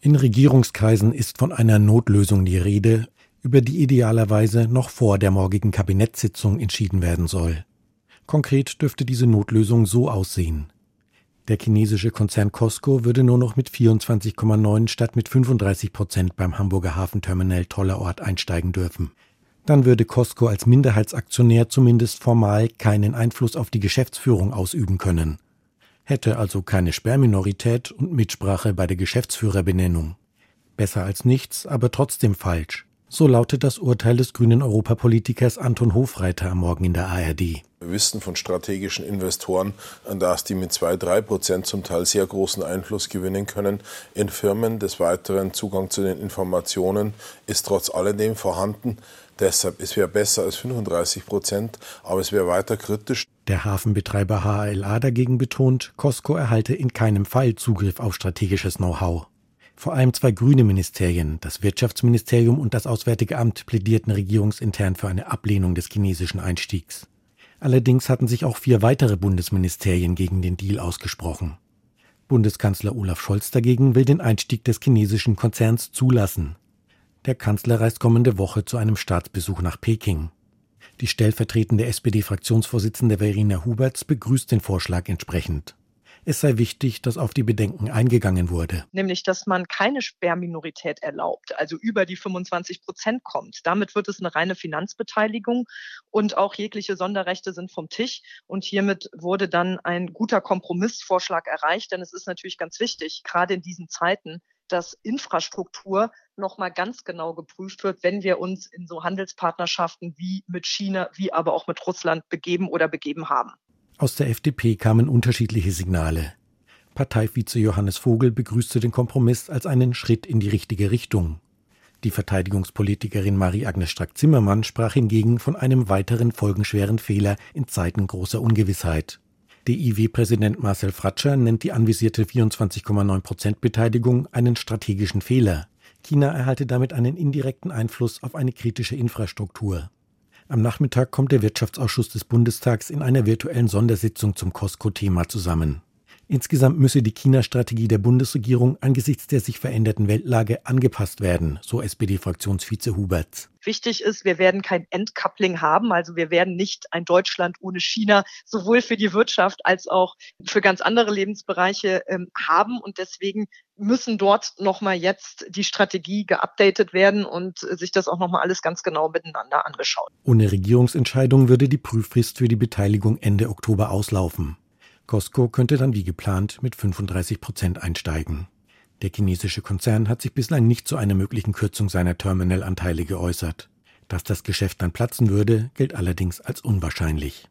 In Regierungskreisen ist von einer Notlösung die Rede, über die idealerweise noch vor der morgigen Kabinettssitzung entschieden werden soll. Konkret dürfte diese Notlösung so aussehen: Der chinesische Konzern COSCO würde nur noch mit 24,9 statt mit 35% beim Hamburger Hafenterminal Tollerort einsteigen dürfen. Dann würde COSCO als Minderheitsaktionär zumindest formal keinen Einfluss auf die Geschäftsführung ausüben können, hätte also keine Sperrminorität und Mitsprache bei der Geschäftsführerbenennung. Besser als nichts, aber trotzdem falsch. So lautet das Urteil des grünen Europapolitikers Anton Hofreiter am Morgen in der ARD. Wir wissen von strategischen Investoren, dass die mit 2-3% zum Teil sehr großen Einfluss gewinnen können in Firmen. Des Weiteren Zugang zu den Informationen ist trotz alledem vorhanden. Deshalb, es wäre besser als 35%, aber es wäre weiter kritisch. Der Hafenbetreiber HHLA dagegen betont, COSCO erhalte in keinem Fall Zugriff auf strategisches Know-how. Vor allem 2 grüne Ministerien, das Wirtschaftsministerium und das Auswärtige Amt, plädierten regierungsintern für eine Ablehnung des chinesischen Einstiegs. Allerdings hatten sich auch 4 weitere Bundesministerien gegen den Deal ausgesprochen. Bundeskanzler Olaf Scholz dagegen will den Einstieg des chinesischen Konzerns zulassen. Der Kanzler reist kommende Woche zu einem Staatsbesuch nach Peking. Die stellvertretende SPD-Fraktionsvorsitzende Verena Huberts begrüßt den Vorschlag entsprechend. Es sei wichtig, dass auf die Bedenken eingegangen wurde. Nämlich, dass man keine Sperrminorität erlaubt, also über die 25% kommt. Damit wird es eine reine Finanzbeteiligung und auch jegliche Sonderrechte sind vom Tisch. Und hiermit wurde dann ein guter Kompromissvorschlag erreicht, denn es ist natürlich ganz wichtig, gerade in diesen Zeiten, dass Infrastruktur nochmal ganz genau geprüft wird, wenn wir uns in so Handelspartnerschaften wie mit China, wie aber auch mit Russland begeben oder begeben haben. Aus der FDP kamen unterschiedliche Signale. Parteivize Johannes Vogel begrüßte den Kompromiss als einen Schritt in die richtige Richtung. Die Verteidigungspolitikerin Marie-Agnes Strack-Zimmermann sprach hingegen von einem weiteren folgenschweren Fehler in Zeiten großer Ungewissheit. DIW-Präsident Marcel Fratscher nennt die anvisierte 24,9% Beteiligung einen strategischen Fehler. China erhalte damit einen indirekten Einfluss auf eine kritische Infrastruktur. Am Nachmittag kommt der Wirtschaftsausschuss des Bundestags in einer virtuellen Sondersitzung zum COSCO-Thema zusammen. Insgesamt müsse die China-Strategie der Bundesregierung angesichts der sich veränderten Weltlage angepasst werden, so SPD-Fraktionsvize Huberts. Wichtig ist, wir werden kein Entcoupling haben, also wir werden nicht ein Deutschland ohne China sowohl für die Wirtschaft als auch für ganz andere Lebensbereiche haben und deswegen müssen dort nochmal jetzt die Strategie geupdatet werden und sich das auch nochmal alles ganz genau miteinander angeschaut. Ohne Regierungsentscheidung würde die Prüffrist für die Beteiligung Ende Oktober auslaufen. COSCO könnte dann wie geplant mit 35% einsteigen. Der chinesische Konzern hat sich bislang nicht zu einer möglichen Kürzung seiner Terminalanteile geäußert. Dass das Geschäft dann platzen würde, gilt allerdings als unwahrscheinlich.